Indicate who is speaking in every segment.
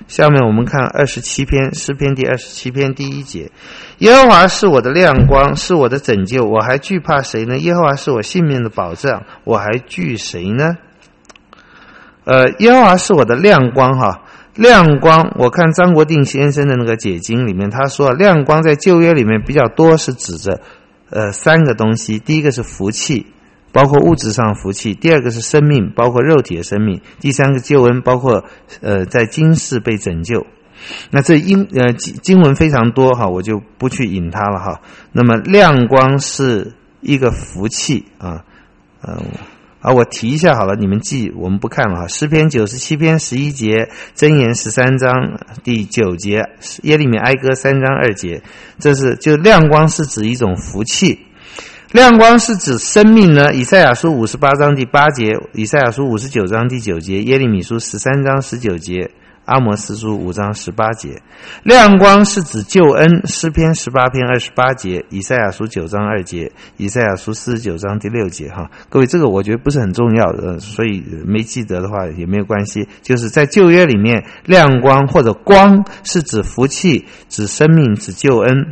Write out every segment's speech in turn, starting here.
Speaker 1: 下面我们看27篇，诗篇第27篇第1节，耶和华是我的亮光，是我的拯救，我还惧怕谁呢？耶和华是我性命的保障，我还惧谁呢？耶和华是我的亮光哈。亮光，我看张国定先生的那个解经里面，他说亮光在旧约里面比较多是指着3个东西，第一个是福气，包括物质上福气，第二个是生命，包括肉体的生命，第三个救恩，包括在今世被拯救。那这经文非常多哈，我就不去引它了哈。那么亮光是一个福气啊，我提一下好了，你们记，我们不看了哈。诗篇97篇11节，箴言13章第9节，耶利米哀歌3章2节，这是就亮光是指一种福气。亮光是指生命呢，以赛亚书58章第8节，以赛亚书59章第9节，耶利米书13章19节，阿摩司书5章18节。亮光是指救恩，诗篇18篇28节，以赛亚书9章2节，以赛亚书49章第6节哈。各位，这个我觉得不是很重要的，所以没记得的话也没有关系。就是在旧约里面，亮光或者光是指福气，指生命，指救恩。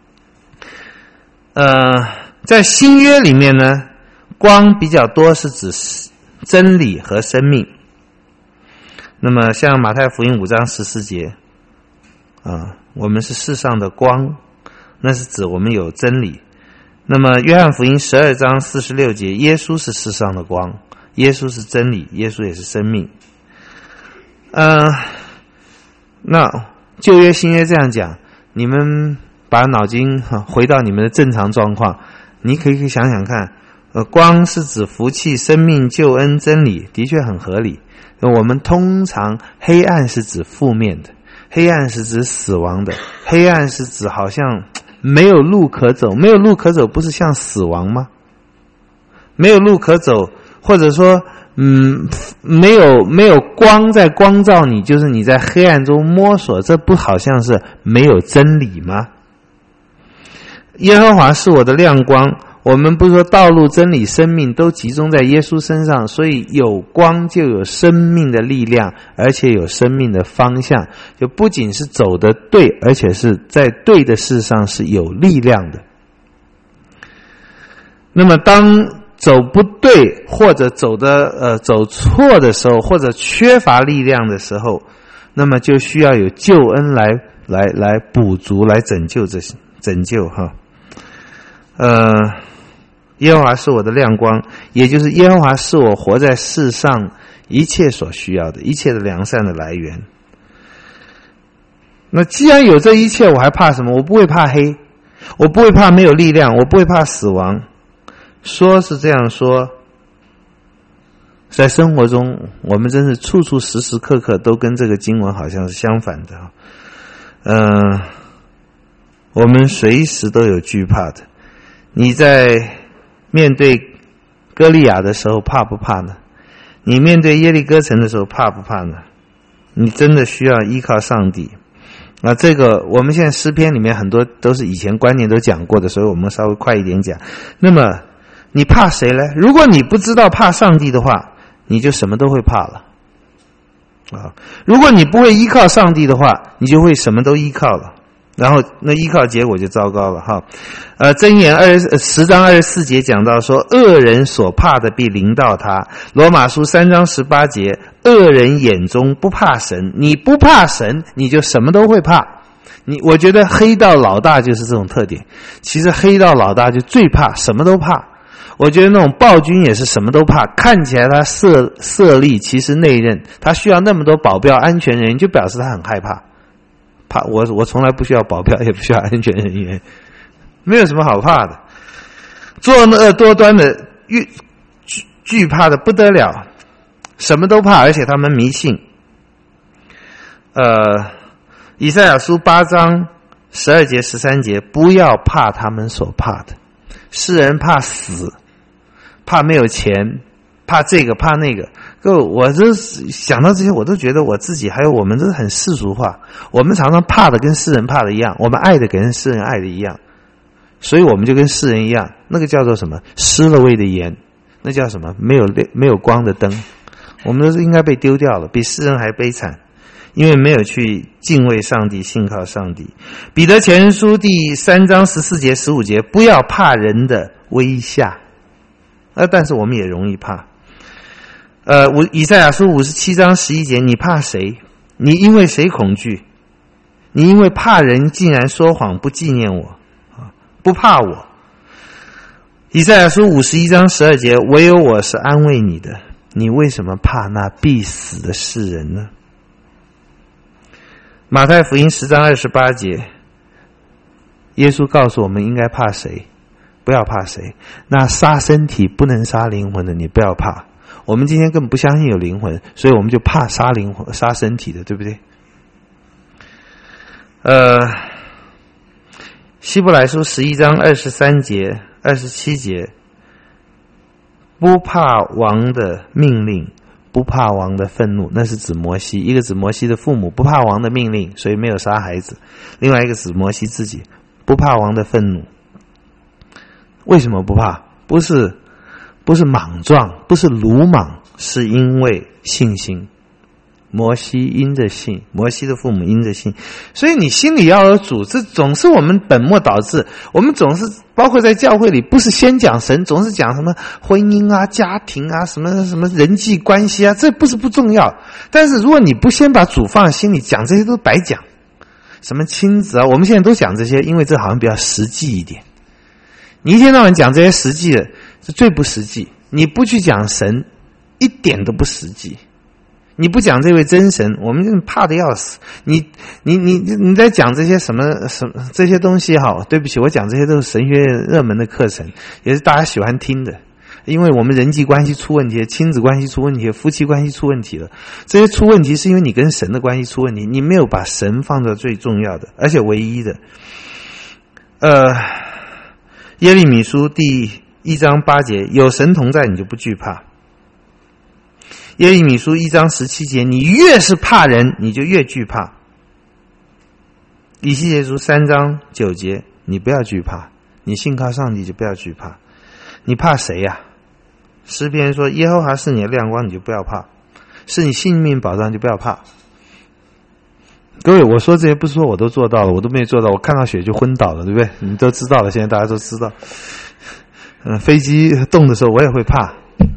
Speaker 1: 在新约里面呢，光比较多是指真理和生命。那么像马太福音5章14节我们是世上的光，那是指我们有真理。那么约翰福音12章46节，耶稣是世上的光，耶稣是真理，耶稣也是生命。那旧约新约这样讲，你们把脑筋回到你们的正常状况，你可以想想看，光是指福气、生命、救恩、真理，的确很合理。我们通常黑暗是指负面的，黑暗是指死亡的，黑暗是指好像没有路可走，没有路可走不是像死亡吗？没有路可走，或者说没有光在光照你，就是你在黑暗中摸索，这不好像是没有真理吗？耶和华是我的亮光，我们不是说道路、真理、生命都集中在耶稣身上，所以有光就有生命的力量，而且有生命的方向，就不仅是走得对，而且是在对的事上是有力量的。那么当走不对或者走错的时候，或者缺乏力量的时候，那么就需要有救恩来补足，来拯救哈。耶和华是我的亮光，也就是耶和华是我活在世上一切所需要的，一切的良善的来源。那既然有这一切，我还怕什么？我不会怕黑，我不会怕没有力量，我不会怕死亡。说是这样说，在生活中我们真是处处时时刻刻都跟这个经文好像是相反的。我们随时都有惧怕的。你在面对歌利亚的时候怕不怕呢？你面对耶利哥城的时候怕不怕呢？你真的需要依靠上帝。这个我们现在诗篇里面很多都是以前观念都讲过的，所以我们稍微快一点讲。那么你怕谁呢？如果你不知道怕上帝的话，你就什么都会怕了。如果你不会依靠上帝的话，你就会什么都依靠了。然后那依靠结果就糟糕了哈。箴言10章24节讲到说，恶人所怕的必临到他。罗马书3章18节，恶人眼中不怕神。你不怕神，你就什么都会怕。我觉得黑道老大就是这种特点。其实黑道老大就最怕，什么都怕。我觉得那种暴君也是什么都怕，看起来他色厉，其实内荏，他需要那么多保镖安全人员，就表示他很害怕。我从来不需要保镖，也不需要安全人员，没有什么好怕的。作恶多端的惧怕的不得了，什么都怕，而且他们迷信。以赛亚书8章12节13节，不要怕他们所怕的。世人怕死，怕没有钱，怕这个怕那个。各位，我这想到这些，我都觉得我自己还有我们这很世俗化。我们常常怕的跟世人怕的一样，我们爱的跟世人爱的一样，所以我们就跟世人一样。那个叫做什么？失了味的盐，那叫什么？没有光的灯。我们都是应该被丢掉了，比世人还悲惨。 因为没有去敬畏上帝，信靠上帝。彼得前书第3章14节15节，不要怕人的威吓，但是我们也容易怕。以赛亚书57章11节，你怕谁？你因为谁恐惧？你因为怕人竟然说谎，不纪念我，不怕我。以赛亚书51章12节，唯有我是安慰你的，你为什么怕那必死的世人呢？马太福音10章28节，耶稣告诉我们应该怕谁？不要怕谁。那杀身体不能杀灵魂的，你不要怕。我们今天根本不相信有灵魂，所以我们就怕杀灵魂、杀身体的，对不对？希伯来书11章23节、27节，不怕王的命令，不怕王的愤怒，那是指摩西。一个指摩西的父母不怕王的命令，所以没有杀孩子；另外一个指摩西自己不怕王的愤怒。为什么不怕？不是莽撞，不是鲁莽，是因为信心。摩西因着信，摩西的父母因着信，所以你心里要有主。这总是我们本末倒置，我们总是包括在教会里，不是先讲神，总是讲什么婚姻啊、家庭啊、什么人际关系啊，这不是不重要。但是如果你不先把主放在心里，讲这些都白讲。什么亲子啊，我们现在都讲这些，因为这好像比较实际一点。你一天到晚讲这些实际的，是最不实际。你不去讲神，一点都不实际。你不讲这位真神，我们怕得要死。你在讲这些什么这些东西哈？对不起，我讲这些都是神学热门的课程，也是大家喜欢听的。因为我们人际关系出问题，亲子关系出问题，夫妻关系出问题了。这些出问题是因为你跟神的关系出问题，你没有把神放到最重要的，而且唯一的。耶利米书第1章8节，有神同在，你就不惧怕。耶利米书1章17节，你越是怕人，你就越惧怕。以西结书3章9节，你不要惧怕，你信靠上帝就不要惧怕。你怕谁呀？诗篇说耶和华是你的亮光，你就不要怕，是你性命保障就不要怕。各位，我说这些不是说我都做到了，我都没有做到，我看到血就昏倒了，对不对？你们都知道了，现在大家都知道。飞机动的时候我也会怕。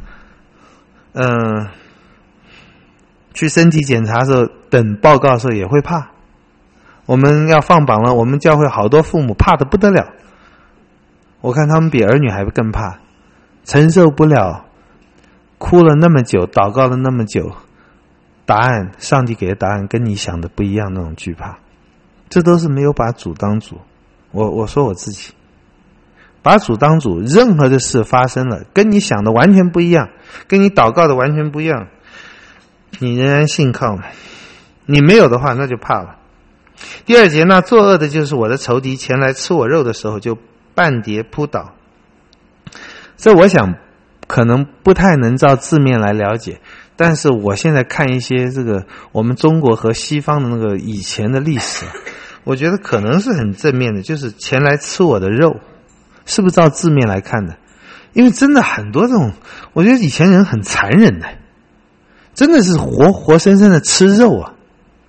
Speaker 1: 去身体检查的时候，等报告的时候也会怕。我们要放榜了，我们教会好多父母怕得不得了。我看他们比儿女还更怕，承受不了，哭了那么久，祷告了那么久，答案，上帝给的答案跟你想的不一样，那种惧怕，这都是没有把主当主。我说我自己，把主当主，任何的事发生了，跟你想的完全不一样，跟你祷告的完全不一样，你仍然信靠吗？你没有的话，那就怕了。第2节，那作恶的就是我的仇敌，前来吃我肉的时候，就半跌扑倒。这我想可能不太能照字面来了解，但是我现在看一些这个我们中国和西方的那个以前的历史，我觉得可能是很正面的，就是前来吃我的肉，是不是照字面来看的？因为真的很多这种，我觉得以前人很残忍的，真的是活生生的吃肉啊。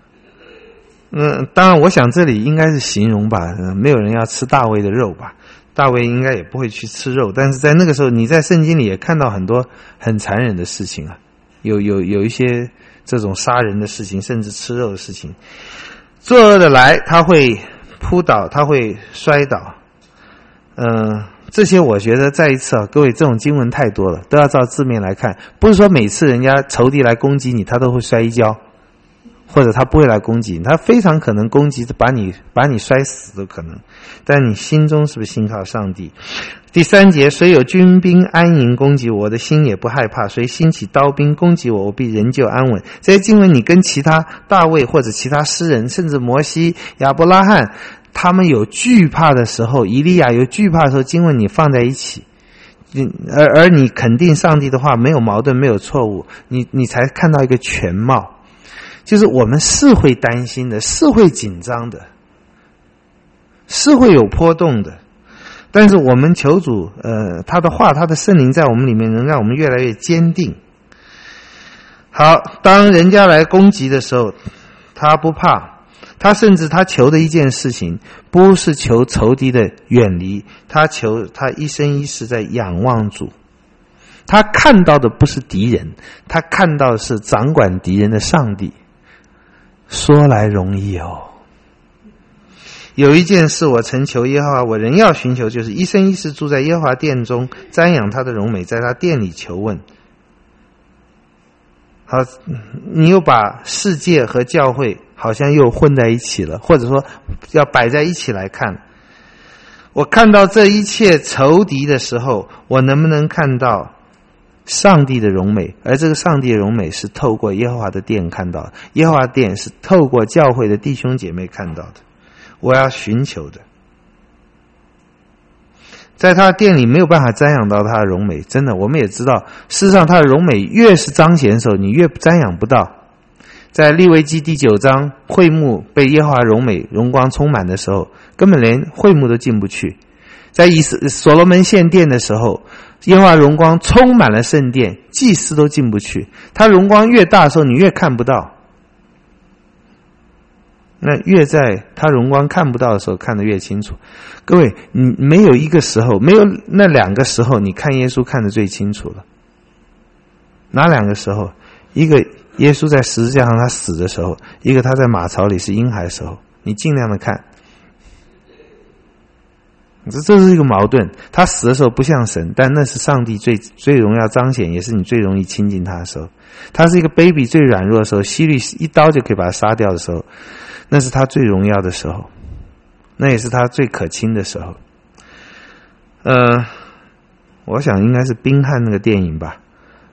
Speaker 1: 当然我想这里应该是形容吧，没有人要吃大卫的肉吧，大卫应该也不会去吃肉，但是在那个时候你在圣经里也看到很多很残忍的事情啊，有一些这种杀人的事情，甚至吃肉的事情。作恶的来，他会扑倒，他会摔倒。这些我觉得再一次各位，这种经文太多了，都要照字面来看，不是说每次人家仇敌来攻击你，他都会摔一跤，或者他不会来攻击你，他非常可能攻击把你摔死都可能。但你心中是不是信靠上帝？第3节，谁有军兵安营攻击我，我的心也不害怕，谁兴起刀兵攻击我，我必仍旧安稳。这些经文你跟其他大卫或者其他诗人，甚至摩西、亚伯拉罕，他们有惧怕的时候，以利亚有惧怕的时候，经文你放在一起，而你肯定上帝的话，没有矛盾，没有错误，你才看到一个全貌。就是我们是会担心的，是会紧张的，是会有波动的，但是我们求主他的话，他的圣灵在我们里面能让我们越来越坚定。好，当人家来攻击的时候， 他不怕，他甚至他求的一件事情不是求仇敌的远离，他求他一生一世在仰望主。他看到的不是敌人，他看到的是掌管敌人的上帝。说来容易哦。有一件事我曾求耶和华，我仍要寻求，就是一生一世住在耶和华殿中，瞻仰他的荣美，在他殿里求问。好，你又把世界和教会好像又混在一起了，或者说要摆在一起来看。我看到这一切仇敌的时候，我能不能看到上帝的荣美？而这个上帝的荣美是透过耶和华的殿看到的，耶和华的殿是透过教会的弟兄姐妹看到的。我要寻求的，在他的殿里没有办法瞻仰到他的荣美。真的，我们也知道，事实上他的荣美越是彰显的时候，你越瞻仰不到。在利未记第9章，会幕被耶和华荣美荣光充满的时候，根本连会幕都进不去。在所罗门献殿的时候，耶和华荣光充满了圣殿，祭司都进不去。他荣光越大的时候，你越看不到。那越在他荣光看不到的时候，看得越清楚。各位，你没有一个时候，没有那2个时候，你看耶稣看得最清楚了。哪2个时候？一个耶稣在十字架上他死的时候，一个他在马槽里是婴孩的时候。你尽量的看。这是一个矛盾。他死的时候不像神，但那是上帝最荣耀彰显，也是你最容易亲近他的时候。他是一个 baby 最软弱的时候，希律一刀就可以把他杀掉的时候，那是他最荣耀的时候，那也是他最可亲的时候。我想应该是宾汉那个电影吧。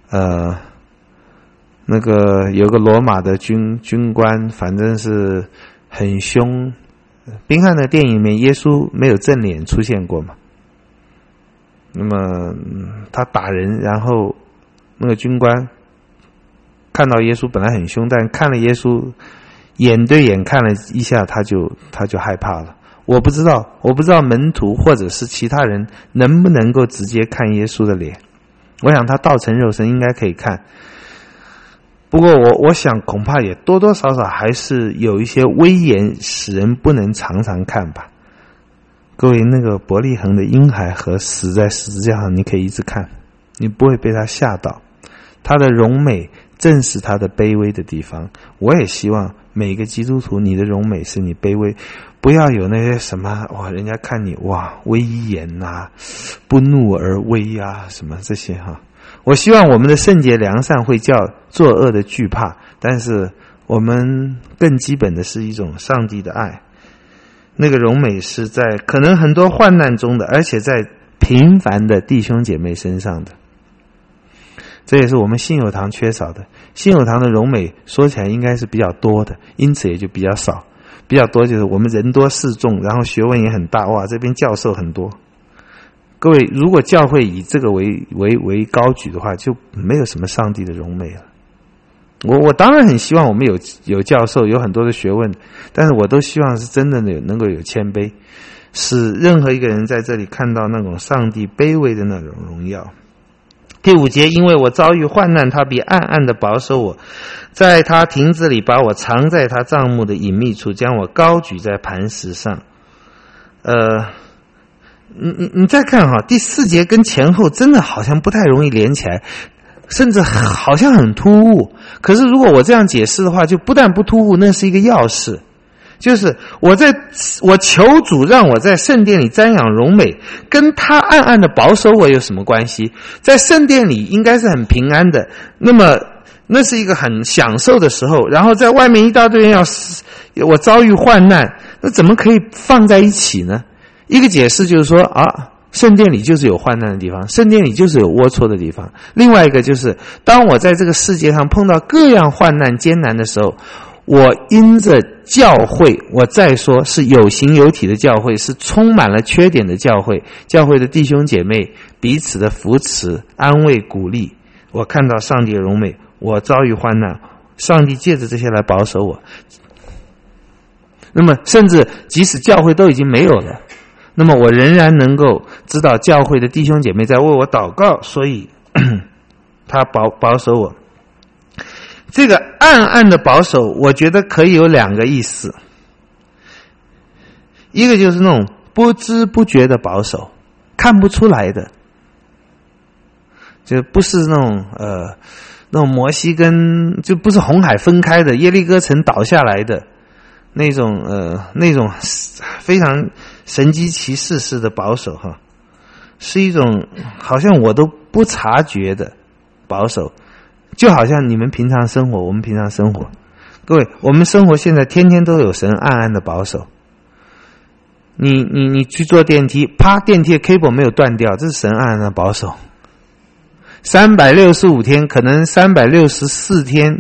Speaker 1: 那个有个罗马的军官，反正是很凶。宾汉的电影里面，耶稣没有正脸出现过嘛？那么他打人，然后那个军官看到耶稣本来很凶，但看了耶稣眼对眼看了一下，他就害怕了。我不知道门徒或者是其他人能不能够直接看耶稣的脸。我想他道成肉身应该可以看。不过我想恐怕也多多少少还是有一些威严使人不能常常看吧。各位，那个伯利恒的婴孩和死在十字架上，你可以一直看，你不会被他吓到。他的荣美正是他的卑微的地方。我也希望每个基督徒，你的荣美是你卑微，不要有那些什么人家看你威严啊，不怒而威啊，什么这些哈。我希望我们的圣洁良善会叫作恶的惧怕，但是我们更基本的是一种上帝的爱。那个荣美是在可能很多患难中的，而且在平凡的弟兄姐妹身上的。这也是我们信友堂缺少的。信友堂的荣美说起来应该是比较多的，因此也就比较少。比较多就是我们人多势众，然后学问也很大，这边教授很多。各位，如果教会以这个为高举的话，就没有什么上帝的荣美了。我当然很希望我们有教授，有很多的学问，但是我都希望是真的能够有谦卑，使任何一个人在这里看到那种上帝卑微的那种荣耀。第5节，因为我遭遇患难，他必暗暗的保守我，在他亭子里把我藏在他帐幕的隐秘处，将我高举在磐石上。你再看第4节跟前后真的好像不太容易连起来，甚至好像很突兀。可是如果我这样解释的话，就不但不突兀，那是一个要事。就是我求主让我在圣殿里瞻仰荣美，跟他暗暗的保守我有什么关系？在圣殿里应该是很平安的，那么那是一个很享受的时候，然后在外面一大堆人我遭遇患难，那怎么可以放在一起呢？一个解释就是说圣殿里就是有患难的地方，圣殿里就是有龌龊的地方。另外一个就是，当我在这个世界上碰到各样患难艰难的时候，我因着教会，我再说是有形有体的教会，是充满了缺点的教会，教会的弟兄姐妹彼此的扶持、安慰、鼓励，我看到上帝的荣美，我遭遇患难，上帝借着这些来保守我。那么甚至即使教会都已经没有了，那么我仍然能够知道教会的弟兄姐妹在为我祷告，所以他保守我。 这个暗暗的保守，我觉得可以有两个意思。一个就是那种不知不觉的保守，看不出来的，就不是那种摩西跟就不是红海分开的，耶利哥城倒下来的那种非常神机骑士式的保守哈，是一种好像我都不察觉的保守，就好像你们平常生活，我们平常生活，各位，我们生活现在天天都有神暗暗的保守。你去坐电梯，啪，电梯的 cable 没有断掉，这是神暗暗的保守。365天，可能364天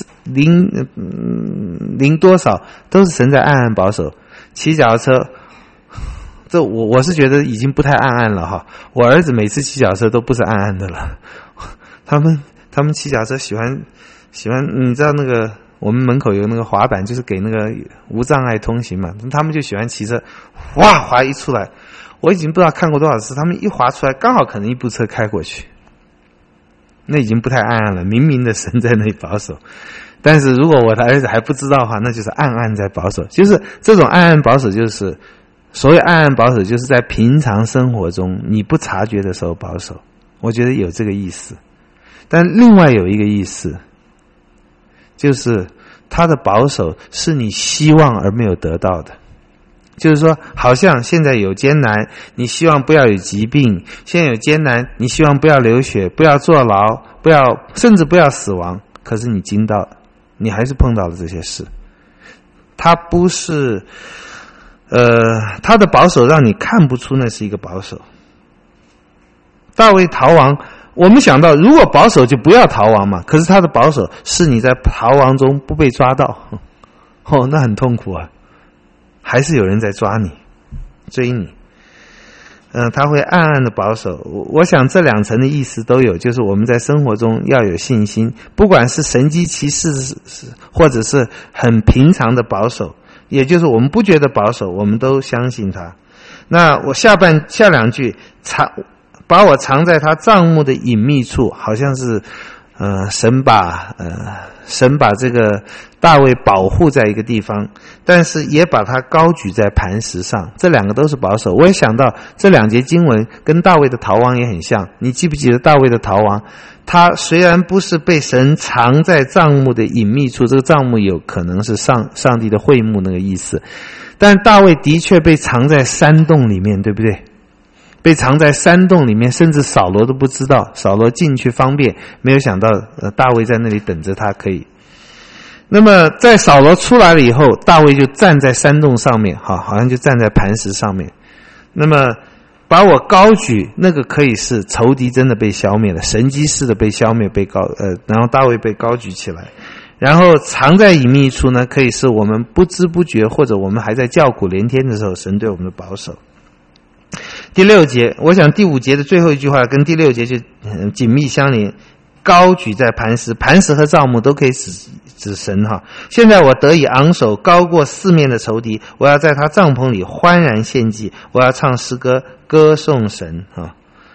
Speaker 1: 零多少都是神在暗暗保守。骑脚踏车，这我是觉得已经不太暗暗了哈。我儿子每次骑脚踏车都不是暗暗的了。他们骑脚踏车喜欢，你知道那个我们门口有那个滑板，就是给那个无障碍通行嘛，他们就喜欢骑车，哗滑一出来，我已经不知道看过多少次，他们一滑出来，刚好可能一部车开过去。那已经不太暗暗了，明明的神在那里保守。但是如果我的儿子还不知道的话，那就是暗暗在保守。就是这种暗暗保守，就是所谓暗暗保守，就是在平常生活中你不察觉的时候保守。我觉得有这个意思。但另外有一个意思，就是他的保守是你希望而没有得到的。就是说，好像现在有艰难，你希望不要有疾病；现在有艰难，你希望不要流血，不要坐牢，甚至不要死亡。可是你还是碰到了这些事。他不是，他的保守让你看不出那是一个保守。大卫逃亡，我们想到，如果保守就不要逃亡嘛。可是他的保守是你在逃亡中不被抓到，那很痛苦啊。还是有人在抓你，追你。他会暗暗的保守。我想这两层的意思都有，就是我们在生活中要有信心，不管是神机骑士，或者是很平常的保守，也就是我们不觉得保守，我们都相信他。那我下两句，把我藏在他帐幕的隐秘处，好像是神把这个大卫保护在一个地方，但是也把他高举在磐石上，这两个都是保守。我也想到这两节经文跟大卫的逃亡也很像。你记不记得大卫的逃亡？他虽然不是被神藏在帐幕的隐秘处，这个帐幕有可能是上帝的会幕那个意思，但大卫的确被藏在山洞里面，对不对？被藏在山洞里面，甚至扫罗都不知道，扫罗进去方便，没有想到大卫在那里等着他可以。那么在扫罗出来了以后，大卫就站在山洞上面，好像就站在磐石上面。那么把我高举，那个可以是仇敌真的被消灭了，神机式的被消灭，然后大卫被高举起来。然后藏在隐秘处呢，可以是我们不知不觉，或者我们还在叫苦连天的时候，神对我们的保守。第6节，我想第5节的最后一句话跟第6节就紧密相连，高举在磐石，磐石和帐幕都可以指神哈。现在我得以昂首，高过四面的仇敌，我要在他帐篷里欢然献祭，我要唱诗歌，歌颂神哈。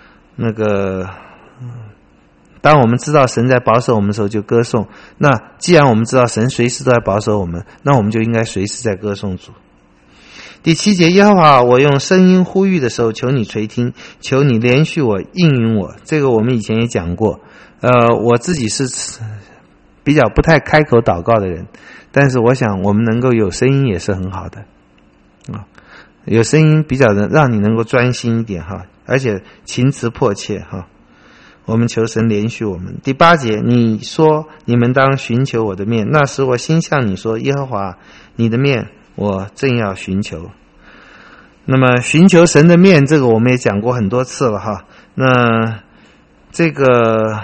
Speaker 1: 当我们知道神在保守我们的时候就歌颂，那既然我们知道神随时都在保守我们，那我们就应该随时在歌颂主。第7节，耶和华，我用声音呼吁的时候，求你垂听，求你连续我，应允我。这个我们以前也讲过。我自己是比较不太开口祷告的人，但是我想我们能够有声音也是很好的有声音比较让你能够专心一点哈，而且情辞迫切哈。我们求神连续我们。第8节，你说你们当寻求我的面，那时我心向你说，耶和华，你的面我正要寻求。那么寻求神的面，这个我们也讲过很多次了哈。那这个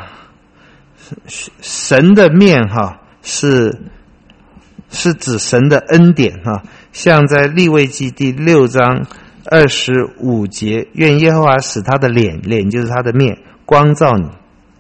Speaker 1: 神的面哈，是指神的恩典哈。像在利未记第6章25节，愿耶和华使他的脸就是他的面光照你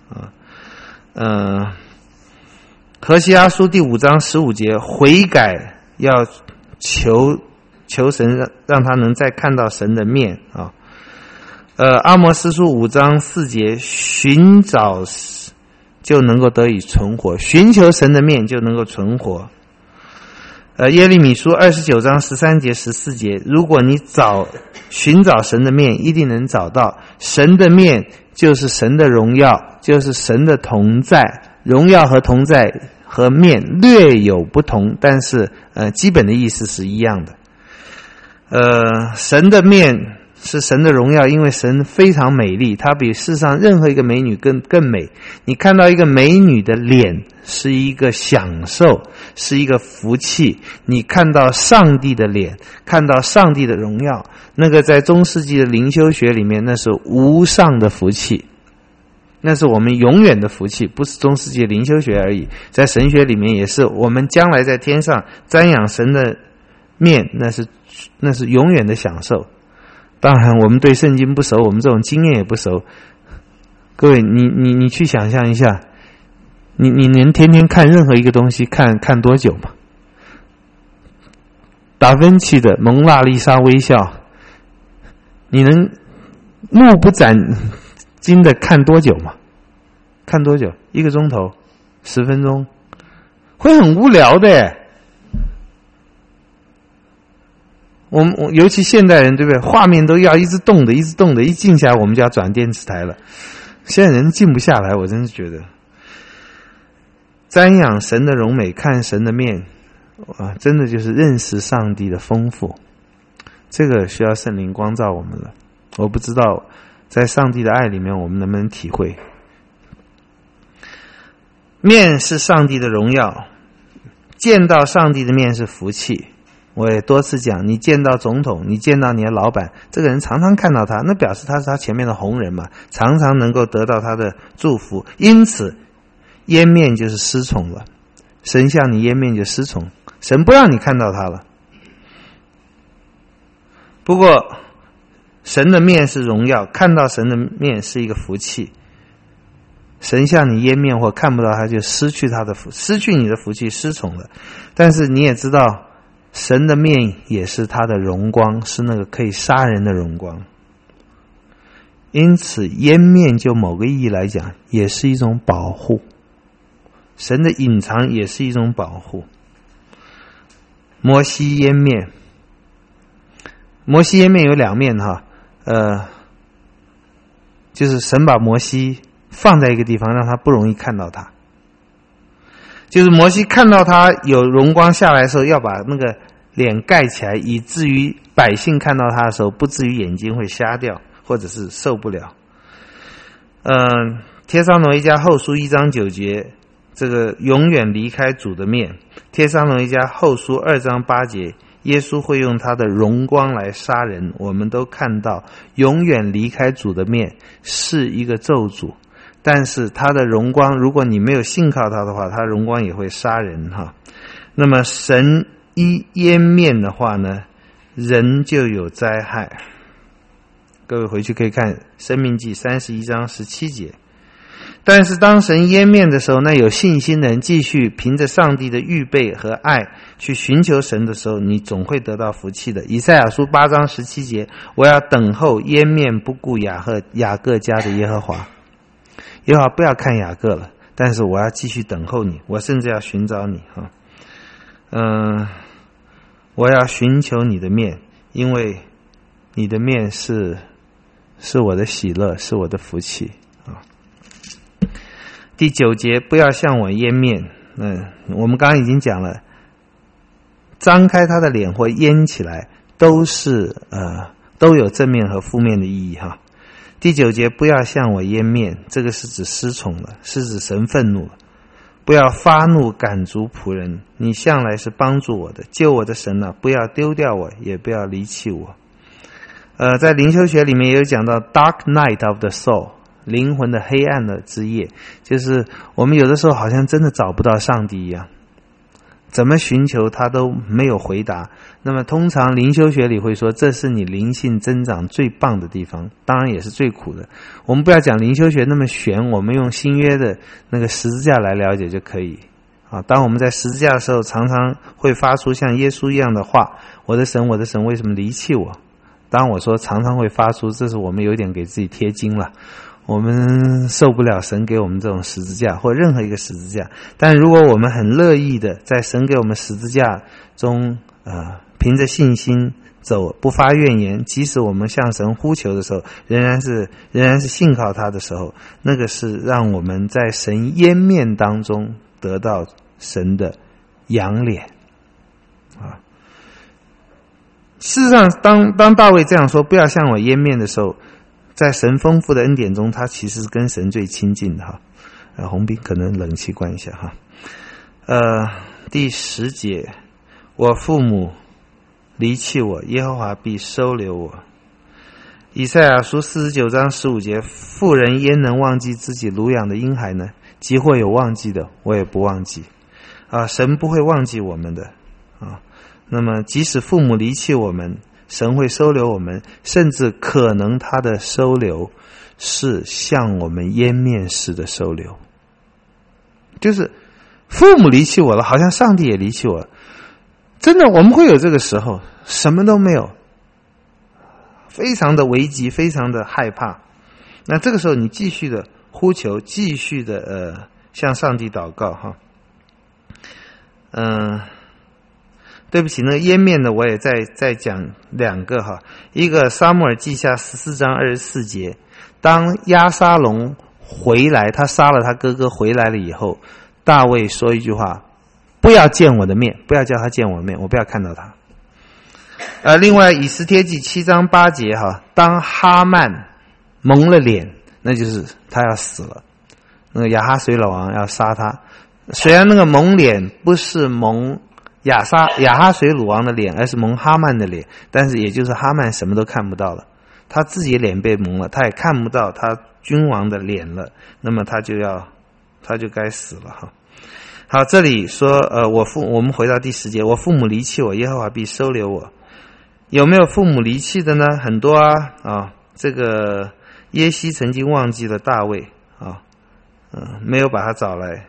Speaker 1: 何西阿书第5章15节，悔改要求神让他能再看到神的面阿摩司书5章4节，寻找就能够得以存活，寻求神的面就能够存活。耶利米书29章13节14节，如果你寻找神的面，一定能找到。神的面就是神的荣耀，就是神的同在。荣耀和同在和面略有不同，但是基本的意思是一样的。神的面是神的荣耀，因为神非常美丽，她比世上任何一个美女更美。你看到一个美女的脸是一个享受，是一个福气。你看到上帝的脸，看到上帝的荣耀，那个在中世纪的灵修学里面，那是无上的福气，那是我们永远的福气，不是中世纪灵修学而已，在神学里面也是，我们将来在天上瞻仰神的面，那是永远的享受。当然我们对圣经不熟，我们这种经验也不熟。各位你去想象一下，你能天天看任何一个东西看多久吗？达芬奇的蒙娜丽莎微笑，你能目不转睛的看多久吗？看多久？1个钟头，10分钟，会很无聊的耶。我们尤其现代人，对不对？画面都要一直动的，一直动的，一静下来我们就要转电视台了。现在人静不下来，我真是觉得瞻仰神的荣美，看神的面啊，真的就是认识上帝的丰富。这个需要圣灵光照我们了。我不知道在上帝的爱里面我们能不能体会。面是上帝的荣耀，见到上帝的面是福气。我也多次讲，你见到总统，你见到你的老板，这个人常常看到他，那表示他是他前面的红人嘛，常常能够得到他的祝福。因此湮灭就是失宠了，神向你湮灭就失宠，神不让你看到他了。不过神的面是荣耀，看到神的面是一个福气。神向你湮灭或看不到他，就失去你的福气，失宠了。但是你也知道，神的面也是他的荣光，是那个可以杀人的荣光。因此湮灭就某个意义来讲也是一种保护，神的隐藏也是一种保护。摩西湮灭有2面哈，就是神把摩西放在一个地方，让他不容易看到他。就是摩西看到他有荣光下来的时候，要把那个脸盖起来，以至于百姓看到他的时候不至于眼睛会瞎掉，或者是受不了。帖撒罗尼迦后书1章9节，这个永远离开主的面。帖撒罗尼迦后书2章8节，耶稣会用他的荣光来杀人。我们都看到永远离开主的面是一个咒诅，但是他的荣光，如果你没有信靠他的话，他的荣光也会杀人哈。那么神一湮灭的话呢，人就有灾害。各位回去可以看申命记31章17节。但是当神湮灭的时候，那有信心的人继续凭着上帝的预备和爱去寻求神的时候，你总会得到福气的。以赛亚书8章17节，我要等候湮灭不顾雅各家的耶和华。耶和华不要看雅各了，但是我要继续等候你，我甚至要寻找你哈。我要寻求你的面，因为你的面是我的喜乐，是我的福气啊。第9节，不要向我湮灭。我们刚刚已经讲了，张开他的脸或淹起来，都有正面和负面的意义哈。第9节，不要向我湮灭，这个是指失宠了，是指神愤怒了。不要发怒赶逐仆人，你向来是帮助我的，救我的神啊，不要丢掉我，也不要离弃我。在灵修学里面也有讲到 dark night of the soul， 灵魂的黑暗的之夜，就是我们有的时候好像真的找不到上帝一样，怎么寻求他都没有回答。那么通常灵修学里会说，这是你灵性增长最棒的地方，当然也是最苦的。我们不要讲灵修学那么玄，我们用新约的那个十字架来了解就可以啊。当我们在十字架的时候，常常会发出像耶稣一样的话，我的神，我的神，为什么离弃我？当然我说常常会发出，这是我们有点给自己贴金了。 我们受不了神给我们这种十字架或任何一个十字架，但如果我们很乐意的在神给我们十字架中凭着信心走，不发怨言，即使我们向神呼求的时候仍然是信靠他的时候，那个是让我们在神颜面当中得到神的仰脸啊。事实上当大卫这样说不要向我颜面的时候，在神丰富的恩典中，他其实是跟神最亲近的哈。洪斌可能冷气关一下哈。第10节，我父母离弃我，耶和华必收留我。以赛亚书49章15节，妇人焉能忘记自己乳养的婴孩呢？即或有忘记的，我也不忘记。神不会忘记我们的啊。那么即使父母离弃我们，神会收留我们，甚至可能他的收留是像我们颜面式的收留，就是父母离弃我了，好像上帝也离弃我了。真的我们会有这个时候，什么都没有，非常的危急，非常的害怕。那这个时候你继续的呼求，继续的向上帝祷告哈。对不起，那个颜面的我也再讲2个哈。一个撒母耳记下14章24节，当押沙龙回来，他杀了他哥哥回来了以后，大卫说一句话，不要见我的面，不要叫他见我的面，我不要看到他。另外以斯帖记7章8节哈，当哈曼蒙了脸，那就是他要死了，那个亚哈随老王要杀他。虽然那个蒙脸不是蒙亚哈随鲁王的脸，而是蒙哈曼的脸，但是也就是哈曼什么都看不到了，他自己脸被蒙了，他也看不到他君王的脸了，那么他就该死了哈。好，这里说我们回到第10节，我父母离弃我，耶和华必收留我。有没有父母离弃的呢？很多啊。这个耶西曾经忘记了大卫啊，没有把他找来。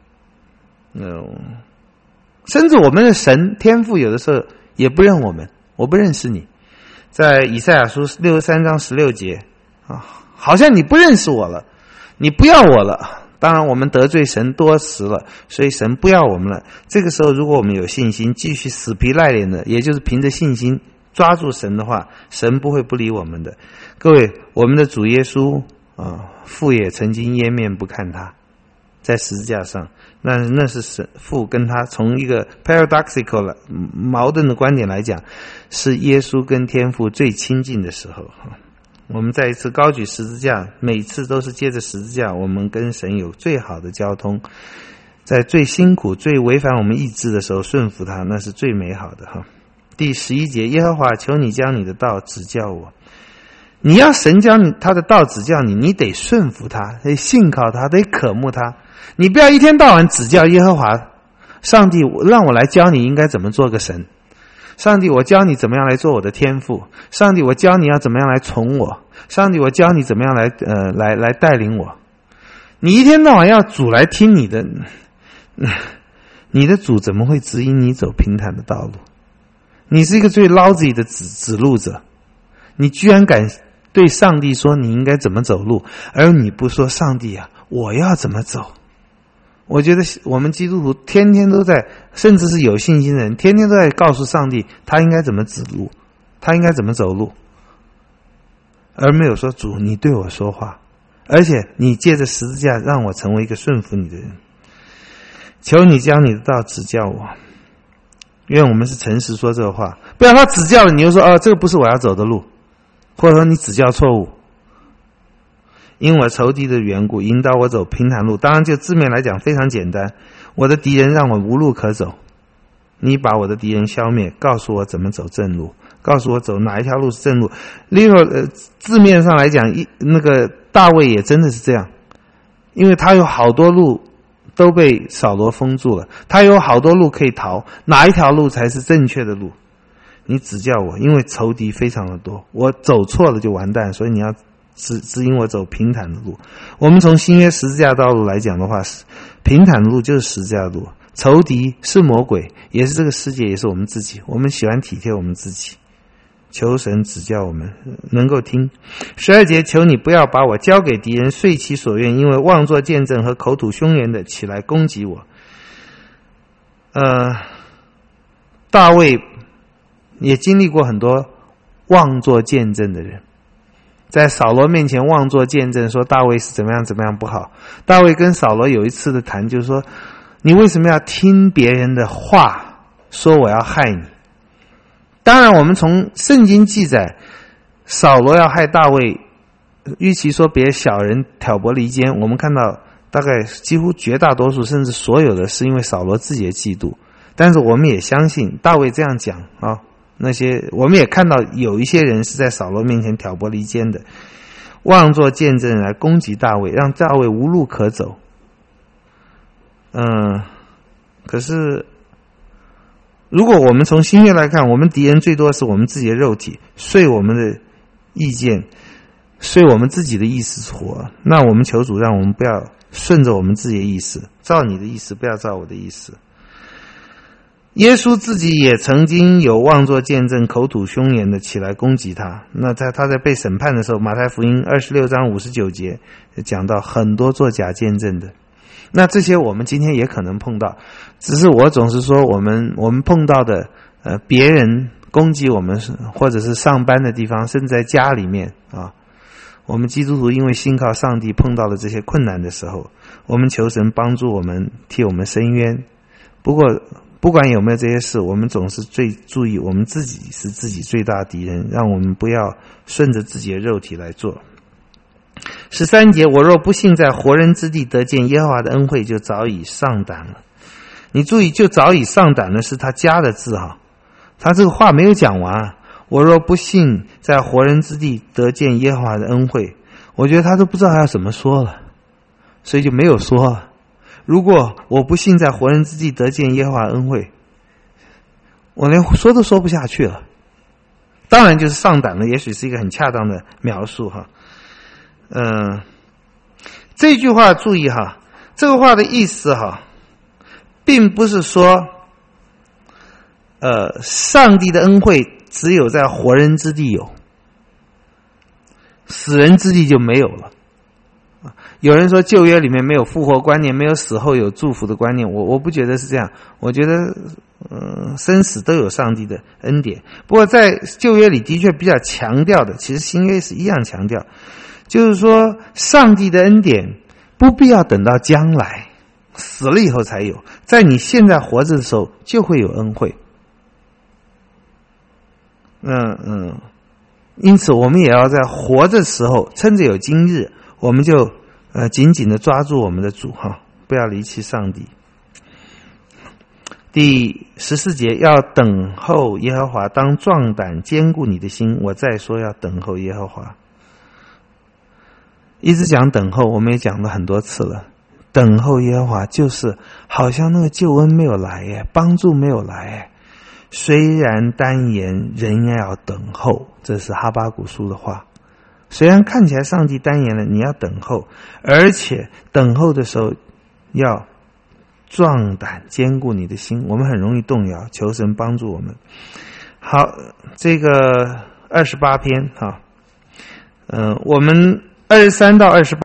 Speaker 1: 甚至我们的神天父有的时候也不认我们，我不认识你。在以赛亚书63章16节好像你不认识我了，你不要我了。当然我们得罪神多时了，所以神不要我们了。这个时候如果我们有信心，继续死皮赖脸的，也就是凭着信心抓住神的话，神不会不理我们的。各位，我们的主耶稣父也曾经颜面不看他，在十字架上，那是神父跟他从一个 paradoxical 矛盾的观点来讲，是耶稣跟天父最亲近的时候。我们再一次高举十字架，每次都是借着十字架，我们跟神有最好的交通。在最辛苦、最违反我们意志的时候顺服他，那是最美好的哈。第11节，耶和华求你将你的道指教我。你要神将他的道指教你，你得顺服他，得信靠他，得渴慕他。你不要一天到晚指教耶和华，上帝让我来教你应该怎么做个神，上帝我教你怎么样来做我的天父，上帝我教你要怎么样来宠我，上帝我教你怎么样来带领我。你一天到晚要主来听你的，你的主怎么会指引你走平坦的道路？你是一个最lousy的指路者，你居然敢对上帝说你应该怎么走路，而你不说上帝啊，我要怎么走？我觉得我们基督徒天天都在，甚至是有信心的人，天天都在告诉上帝他应该怎么指路，他应该怎么走路，而没有说主你对我说话，而且你借着十字架让我成为一个顺服你的人。求你将你的道指教我。愿我们是诚实说这个话，不要他指教了你又说这个不是我要走的路，或者说你指教错误。因我仇敌的缘故引导我走平坦路，当然就字面来讲非常简单，我的敌人让我无路可走，你把我的敌人消灭，告诉我怎么走正路，告诉我走哪一条路是正路。例如字面上来讲，那个大卫也真的是这样，因为他有好多路都被扫罗封住了，他有好多路可以逃，哪一条路才是正确的路？你指教我，因为仇敌非常的多，我走错了就完蛋，所以你要指引我走平坦的路。我们从新约十字架道路来讲的话，平坦的路就是十字架的路。仇敌是魔鬼，也是这个世界，也是我们自己，我们喜欢体贴我们自己， 求神指教我们能够听。12节，求你不要把我交给敌人，遂其所愿，因为妄作见证和口吐凶言的起来攻击我。大卫也经历过很多妄作见证的人，在扫罗面前妄作见证，说大卫是怎么样怎么样不好。大卫跟扫罗有一次的谈，就是说你为什么要听别人的话说我要害你。当然我们从圣经记载扫罗要害大卫，与其说别小人挑拨离间，我们看到大概几乎绝大多数甚至所有的是因为扫罗自己的嫉妒。但是我们也相信大卫这样讲啊，那些我们也看到有一些人是在扫罗面前挑拨离间的，妄作见证来攻击大卫，让大卫无路可走。可是如果我们从新约来看，我们敌人最多是我们自己的肉体，遂我们的意见，遂我们自己的意思活。那我们求主让我们不要顺着我们自己的意思，照你的意思，不要照我的意思。耶稣自己也曾经有妄作见证口吐凶言的起来攻击他。那他在被审判的时候，马太福音26章59节讲到很多做假见证的。那这些我们今天也可能碰到，只是我总是说我们碰到的别人攻击我们，或者是上班的地方，甚至在家里面啊，我们基督徒因为信靠上帝碰到了这些困难的时候，我们求神帮助我们，替我们伸冤。不过不管有没有这些事，我们总是最注意我们自己是自己最大的敌人，让我们不要顺着自己的肉体来做。13节，我若不信在活人之地得见耶和华的恩惠，就早已上胆了。你注意，就早已上胆了是他加的字哈，他这个话没有讲完。我若不信在活人之地得见耶和华的恩惠，我觉得他都不知道他要怎么说了，所以就没有说了。如果我不信在活人之地得见耶和华恩惠，我连说都说不下去了。当然就是上胆了，也许是一个很恰当的描述哈。这句话注意哈，这个话的意思哈，并不是说上帝的恩惠只有在活人之地有，死人之地就没有了。有人说旧约里面没有复活观念，没有死后有祝福的观念，我不觉得是这样。我觉得生死都有上帝的恩典。不过在旧约里的确比较强调的，其实新约是一样强调，就是说上帝的恩典不必要等到将来死了以后才有，在你现在活着的时候就会有恩惠。因此我们也要在活着的时候，趁着有今日，我们就紧紧的抓住我们的主哈，不要离弃上帝。第14节，要等候耶和华，当壮胆坚固你的心。我再说要等候耶和华，一直讲等候，我们也讲了很多次了。等候耶和华就是好像那个救恩没有来耶，帮助没有来耶，虽然单言仍要等候，这是哈巴谷书的话。虽然看起来上帝单言了，你要等候，而且等候的时候要壮胆坚固你的心。我们很容易动摇，求神帮助我们。好，这个28篇哈，我们23到28